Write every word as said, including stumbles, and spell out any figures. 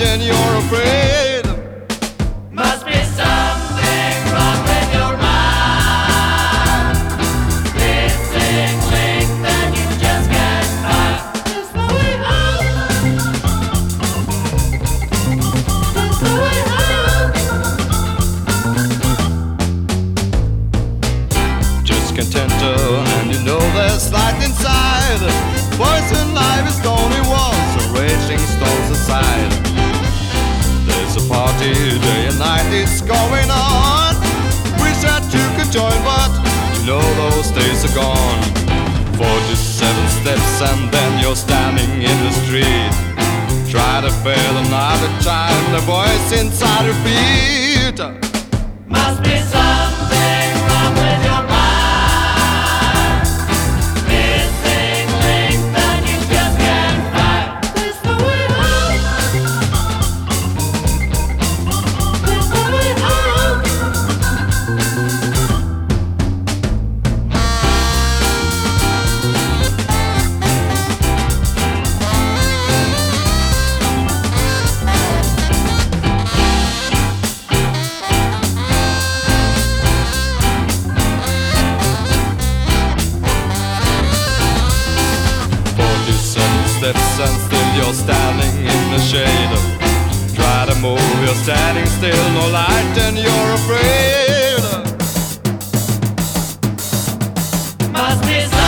and you're afraid. Must be something wrong with your mind. Missing link that you just can't find. It's the way out. It's the way out. Just can't enter, and you know there's light inside. Poison life is the only walls, the raging storms aside. There's a party day and night, it's going on. Wish that you could join, but you know those days are gone. Forty-seven steps and then you're standing in the street. Try to fail another time, the voice inside repeat. Must be something wrong with your mind. Missing link that you just can't find. It's the way out. It's the way out. Forty-seven steps and still you're standing in the shade. Try to move, you're standing still, no light and you're afraid. Must be something